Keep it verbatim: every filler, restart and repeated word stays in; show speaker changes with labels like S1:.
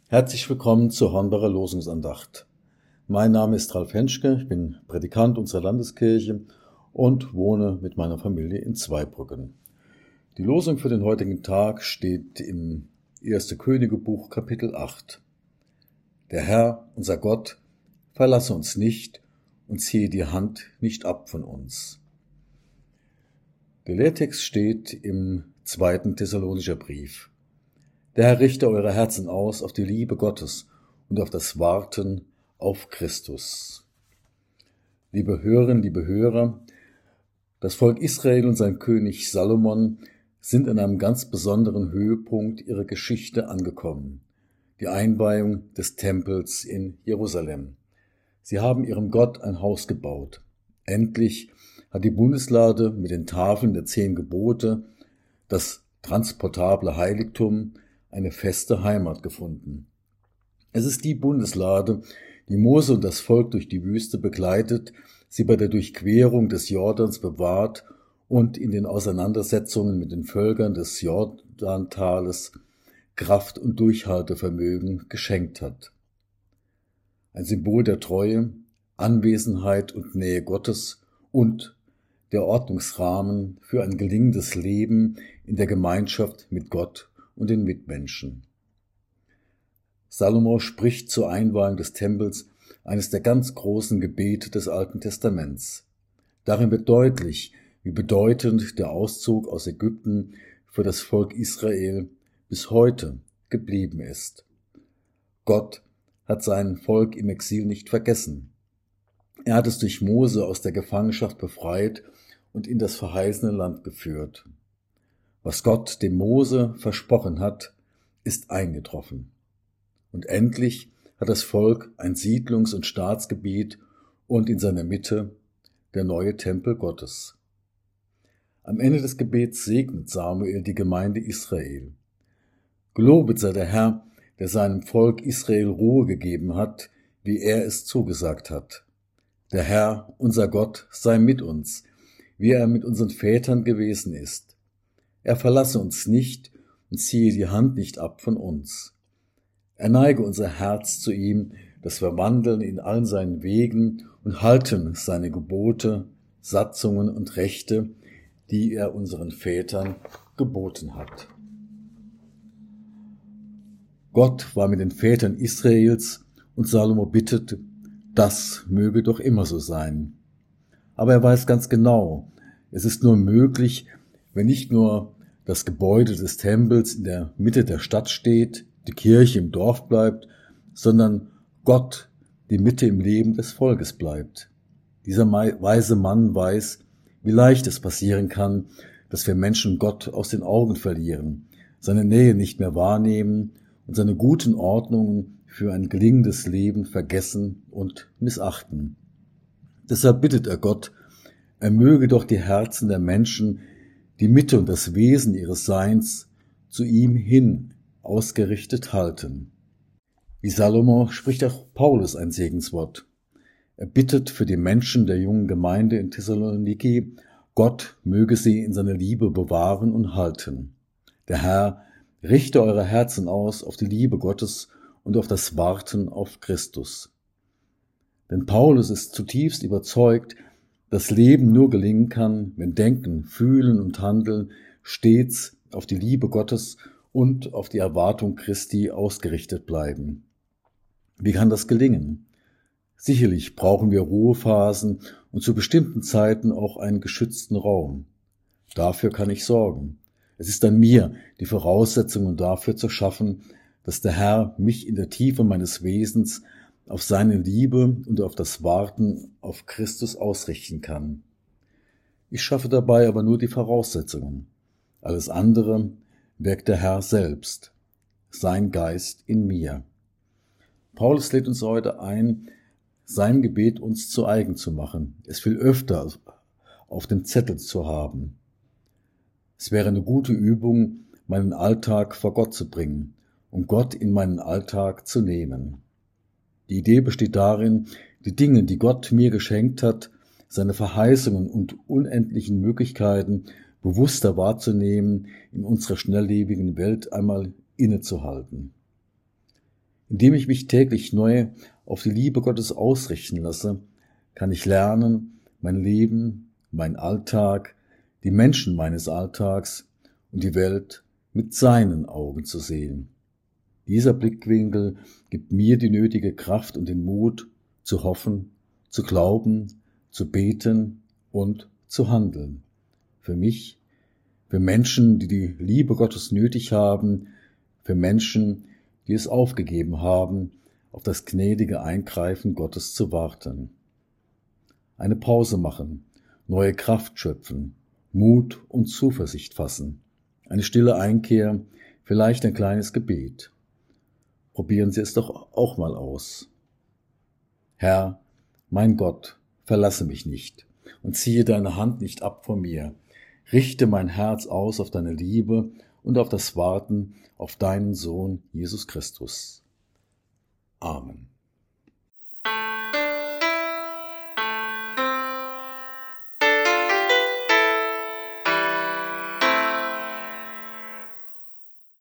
S1: Herzlich willkommen zur Hornbacher Losungsandacht. Mein Name ist Ralf Henschke, ich bin Prädikant unserer Landeskirche und wohne mit meiner Familie in Zweibrücken. Die Losung für den heutigen Tag steht im ersten Königebuch Kapitel acht. Der Herr, unser Gott, verlasse uns nicht und ziehe die Hand nicht ab von uns. Der Lehrtext steht im zweiten Thessalonischer Brief. Der Herr richte eure Herzen aus auf die Liebe Gottes und auf das Warten auf Christus. Liebe Hörerinnen, liebe Hörer, das Volk Israel und sein König Salomon sind an einem ganz besonderen Höhepunkt ihrer Geschichte angekommen, die Einweihung des Tempels in Jerusalem. Sie haben ihrem Gott ein Haus gebaut. Endlich hat die Bundeslade mit den Tafeln der zehn Gebote, das transportable Heiligtum, eine feste Heimat gefunden. Es ist die Bundeslade, die Mose und das Volk durch die Wüste begleitet, sie bei der Durchquerung des Jordans bewahrt und in den Auseinandersetzungen mit den Völkern des Jordantales Kraft und Durchhaltevermögen geschenkt hat. Ein Symbol der Treue, Anwesenheit und Nähe Gottes und der Ordnungsrahmen für ein gelingendes Leben in der Gemeinschaft mit Gott und den Mitmenschen. Salomo spricht zur Einweihung des Tempels eines der ganz großen Gebete des Alten Testaments. Darin wird deutlich, wie bedeutend der Auszug aus Ägypten für das Volk Israel bis heute geblieben ist. Gott hat sein Volk im Exil nicht vergessen. Er hat es durch Mose aus der Gefangenschaft befreit und in das verheißene Land geführt. Was Gott dem Mose versprochen hat, ist eingetroffen. Und endlich hat das Volk ein Siedlungs- und Staatsgebiet und in seiner Mitte der neue Tempel Gottes. Am Ende des Gebets segnet Samuel die Gemeinde Israel. Gelobet sei der Herr, der seinem Volk Israel Ruhe gegeben hat, wie er es zugesagt hat. Der Herr, unser Gott, sei mit uns, wie er mit unseren Vätern gewesen ist. Er verlasse uns nicht und ziehe die Hand nicht ab von uns. Er neige unser Herz zu ihm, dass wir wandeln in allen seinen Wegen und halten seine Gebote, Satzungen und Rechte, die er unseren Vätern geboten hat. Gott war mit den Vätern Israels und Salomo bittet, das möge doch immer so sein. Aber er weiß ganz genau, es ist nur möglich, wenn nicht nur das Gebäude des Tempels in der Mitte der Stadt steht, die Kirche im Dorf bleibt, sondern Gott die Mitte im Leben des Volkes bleibt. Dieser weise Mann weiß, wie leicht es passieren kann, dass wir Menschen Gott aus den Augen verlieren, seine Nähe nicht mehr wahrnehmen und seine guten Ordnungen für ein gelingendes Leben vergessen und missachten. Deshalb bittet er Gott, er möge doch die Herzen der Menschen, die Mitte und das Wesen ihres Seins zu ihm hin ausgerichtet halten. Wie Salomo spricht auch Paulus ein Segenswort. Er bittet für die Menschen der jungen Gemeinde in Thessaloniki, Gott möge sie in seiner Liebe bewahren und halten. Der Herr richte eure Herzen aus auf die Liebe Gottes und auf das Warten auf Christus. Denn Paulus ist zutiefst überzeugt, dass Leben nur gelingen kann, wenn Denken, Fühlen und Handeln stets auf die Liebe Gottes und auf die Erwartung Christi ausgerichtet bleiben. Wie kann das gelingen? Sicherlich brauchen wir Ruhephasen und zu bestimmten Zeiten auch einen geschützten Raum. Dafür kann ich sorgen. Es ist an mir, die Voraussetzungen dafür zu schaffen, dass der Herr mich in der Tiefe meines Wesens auf seine Liebe und auf das Warten auf Christus ausrichten kann. Ich schaffe dabei aber nur die Voraussetzungen. Alles andere wirkt der Herr selbst, sein Geist in mir. Paulus lädt uns heute ein, sein Gebet uns zu eigen zu machen, es viel öfter auf dem Zettel zu haben. Es wäre eine gute Übung, meinen Alltag vor Gott zu bringen, um Gott in meinen Alltag zu nehmen. Die Idee besteht darin, die Dinge, die Gott mir geschenkt hat, seine Verheißungen und unendlichen Möglichkeiten bewusster wahrzunehmen, in unserer schnelllebigen Welt einmal innezuhalten. Indem ich mich täglich neu auf die Liebe Gottes ausrichten lasse, kann ich lernen, mein Leben, mein Alltag, die Menschen meines Alltags und die Welt mit seinen Augen zu sehen. Dieser Blickwinkel gibt mir die nötige Kraft und den Mut, zu hoffen, zu glauben, zu beten und zu handeln. Für mich, für Menschen, die die Liebe Gottes nötig haben, für Menschen, die es aufgegeben haben, auf das gnädige Eingreifen Gottes zu warten. Eine Pause machen, neue Kraft schöpfen, Mut und Zuversicht fassen, eine stille Einkehr, vielleicht ein kleines Gebet. Probieren Sie es doch auch mal aus. Herr, mein Gott, verlasse mich nicht und ziehe deine Hand nicht ab von mir. Richte mein Herz aus auf deine Liebe und auf das Warten auf deinen Sohn Jesus Christus. Amen.